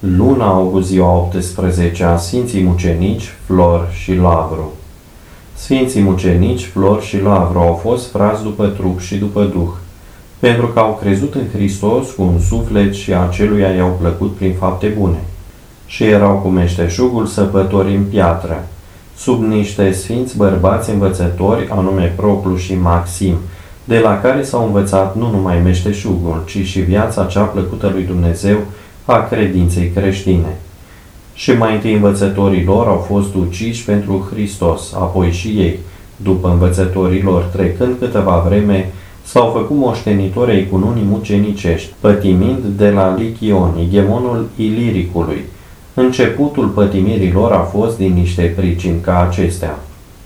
Luna a avut ziua 18-a Sfinții Mucenici Flor și Lavru. Sfinții Mucenici Flor și Lavru au fost frați după trup și după duh, pentru că au crezut în Hristos cu un suflet și aceluia i-au plăcut prin fapte bune. Și erau cu meșteșugul săpători în piatră, sub niște sfinți bărbați învățători, anume Proclu și Maxim, de la care s-au învățat nu numai meșteșugul, ci și viața cea plăcută lui Dumnezeu a credinței creștine. Și mai întâi învățătorii lor au fost uciși pentru Hristos, apoi și ei, după învățătorii lor, trecând câteva vreme, s-au făcut moștenitori ai cununii mucenicești, pătimind de la Lichion, igemonul Iliricului. Începutul pătimirii lor a fost din niște pricini ca acestea.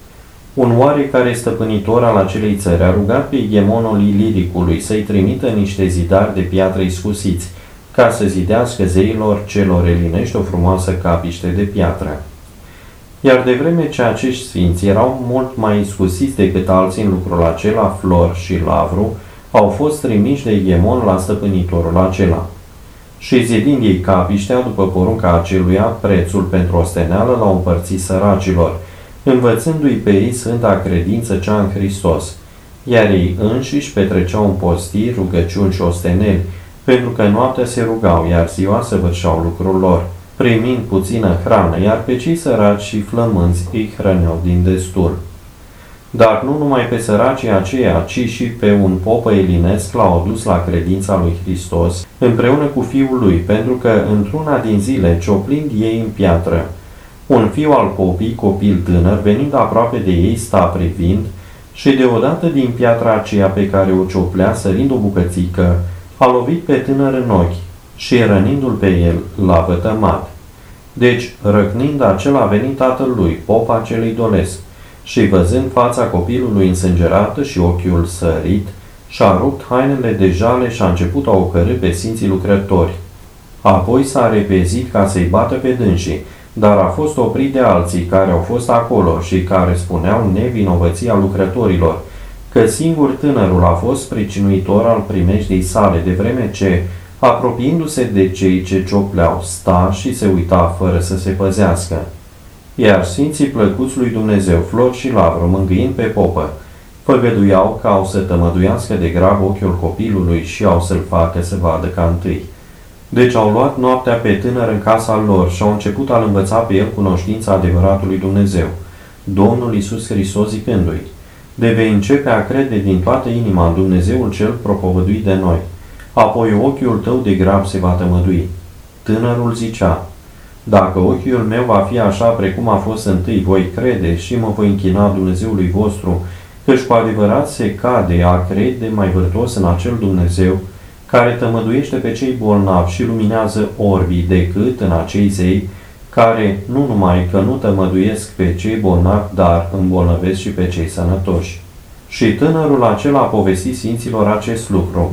Un oarecare stăpânitor al acelei țări a rugat pe igemonul Iliricului să-i trimită niște zidari de piatră iscusiți, ca să zidească zeilor celor elinești o frumoasă capiște de piatră. Iar de vreme ce acești sfinți erau mult mai iscusiți decât alții în lucrul acela, Flor și Lavru au fost trimiși de igemon la stăpânitorul acela. Și zidind ei capiștea, după porunca aceluia, prețul pentru osteneală l-au împărțit săracilor, învățându-i pe ei sfânta credință cea în Hristos, iar ei înșiși petreceau în postiri, rugăciuni și osteneli, pentru că noaptea se rugau, iar ziua săvârșeau lucrul lor, primind puțină hrană, iar pe cei săraci și flămânzi îi hrăneau din destul. Dar nu numai pe săracii aceia, ci și pe un popă elinesc l-au adus la credința lui Hristos, împreună cu fiul lui, pentru că într-una din zile, cioplind ei în piatră, un fiu al popii, copil tânăr, venind aproape de ei, sta privind și deodată din piatra aceea pe care o cioplea, sărind o bucățică, a lovit pe tânăr în ochi și, rănindu-l pe el, l-a vătămat. Deci, răcnind acela, a venit tatăl lui, pop acel idolesc, și văzând fața copilului însângerată și ochiul sărit, și-a rupt hainele de jale și a început a ocărî pe sfinții lucrători. Apoi s-a repezit ca să-i bată pe dânsii, dar a fost oprit de alții care au fost acolo și care spuneau nevinovăția lucrătorilor, că singur tânărul a fost pricinuitor al primejdii sale, de vreme ce, apropiindu-se de cei ce ciopleau, sta și se uita fără să se păzească. Iar sfinții plăcuți lui Dumnezeu, Flor și Lavru, mângâind pe popă, făgăduiau că au să tămăduiască de grab ochiul copilului și au să-l facă să vadă ca întâi. Deci au luat noaptea pe tânăr în casa lor și au început a-l învăța pe el cunoștința adevăratului Dumnezeu, Domnul Iisus Hristos zicându-i: de vei începe a crede din toată inima în Dumnezeul cel propovăduit de noi, apoi ochiul tău de grab se va tămădui. Tânărul zicea: dacă ochiul meu va fi așa precum a fost întâi, voi crede și mă voi închina Dumnezeului vostru, căci cu adevărat se cade a crede mai vârtos în acel Dumnezeu, care tămăduiește pe cei bolnavi și luminează orbii, decât în acei zei, care nu numai că nu tămăduiesc pe cei bolnavi, dar îmbolnăvesc și pe cei sănătoși. Și tânărul acela a povestit sfinților acest lucru.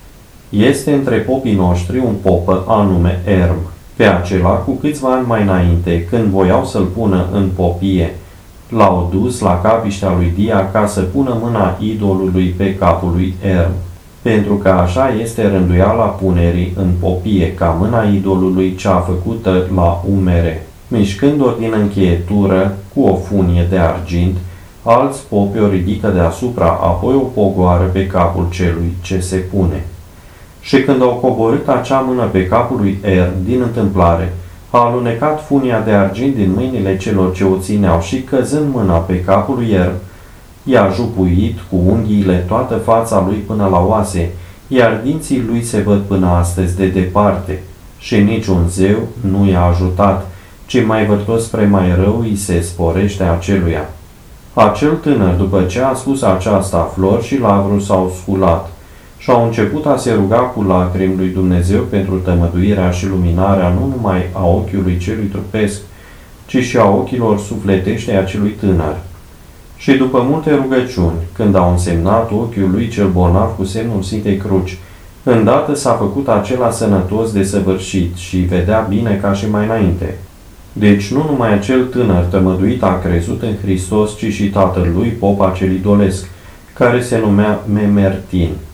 Este între popii noștri un popă anume Erm. Pe acela, cu câțiva ani mai înainte, când voiau să-l pună în popie, l-au dus la capiștea lui Dia ca să pună mâna idolului pe capul lui Erm, pentru că așa este rânduiala punerii în popie, ca mâna idolului cea făcută la umere, mișcând-o din încheietură cu o funie de argint, alți popi o ridică deasupra, apoi o pogoară pe capul celui ce se pune. Și când au coborât acea mână pe capul lui Erm, din întâmplare, a alunecat funia de argint din mâinile celor ce o țineau și, căzând mâna pe capul lui Erm, i-a jupuit cu unghiile toată fața lui până la oase, iar dinții lui se văd până astăzi de departe, și niciun zeu nu i-a ajutat, ci mai vârtos spre mai rău îi se sporește aceluia. Acel tânăr, după ce a spus aceasta, Flor și Lavru s-au sculat și au început a se ruga cu lacrimi lui Dumnezeu pentru tămăduirea și luminarea nu numai a ochiului celui trupesc, ci și a ochilor sufletești ai acelui tânăr. Și după multe rugăciuni, când au însemnat ochiul lui cel bolnav cu semnul Sfintei Cruci, îndată s-a făcut acela sănătos de săvârșit și vedea bine ca și mai înainte. Deci nu numai acel tânăr tămăduit a crezut în Hristos, ci și tatăl lui, pop acel idolesc, care se numea Memertin.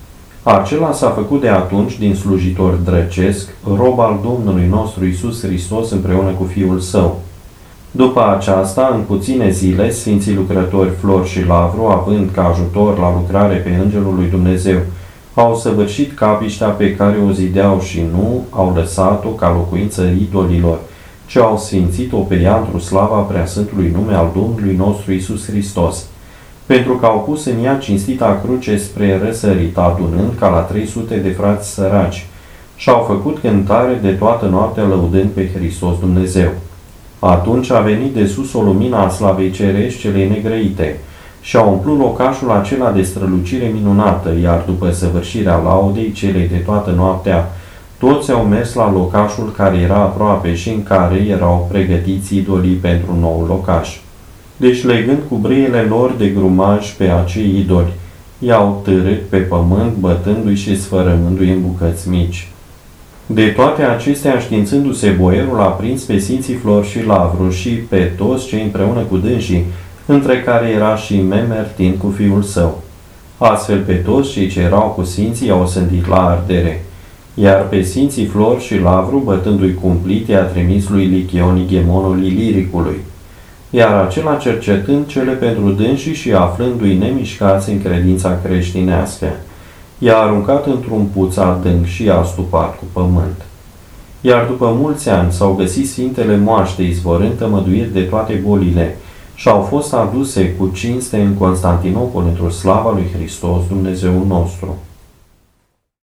Acela s-a făcut de atunci din slujitor drăcesc, rob al Domnului nostru Iisus Hristos împreună cu Fiul Său. După aceasta, în puține zile, Sfinții lucrători Flor și Lavru, având ca ajutor la lucrare pe Îngerul lui Dumnezeu, au săvârșit capiștea pe care o zideau și nu au lăsat-o ca locuință idolilor, ci au sfințit-o pe ea într-o slava preasfântului nume al Domnului nostru Iisus Hristos, pentru că au pus în ea cinstita cruce spre răsărit, adunând ca la 300 de frați săraci, și au făcut cântare de toată noaptea lăudând pe Hristos Dumnezeu. Atunci a venit de sus o lumină a slavei cerești celei negrăite și a umplut locașul acela de strălucire minunată, iar după săvârșirea laudei celei de toată noaptea, toți au mers la locașul care era aproape și în care erau pregătiți idolii pentru nou locaș. Deci, legând cu brâiele lor de grumaj pe acei idoli, i-au târât pe pământ, bătându-i și sfărămându-i în bucăți mici. De toate acestea, științându-se boierul, a prins pe Sfinții Flor și Lavru și pe toți cei împreună cu dânsii, între care era și Memertin cu fiul său. Astfel pe toți cei ce erau cu Sfinții i-au osândit la ardere, iar pe Sfinții Flor și Lavru, bătându-i cumplit, i-a trimis lui Lichion, igemonul Iliricului. Iar acela, cercetând cele pentru dânsii și aflându-i nemișcați în credința creștinească, i-a aruncat într-un puț adânc și i-a stupat cu pământ. Iar după mulți ani s-au găsit sfintele moaște, izvorând tămăduiri de toate bolile, și au fost aduse cu cinste în Constantinopol într-o slava lui Hristos Dumnezeul nostru.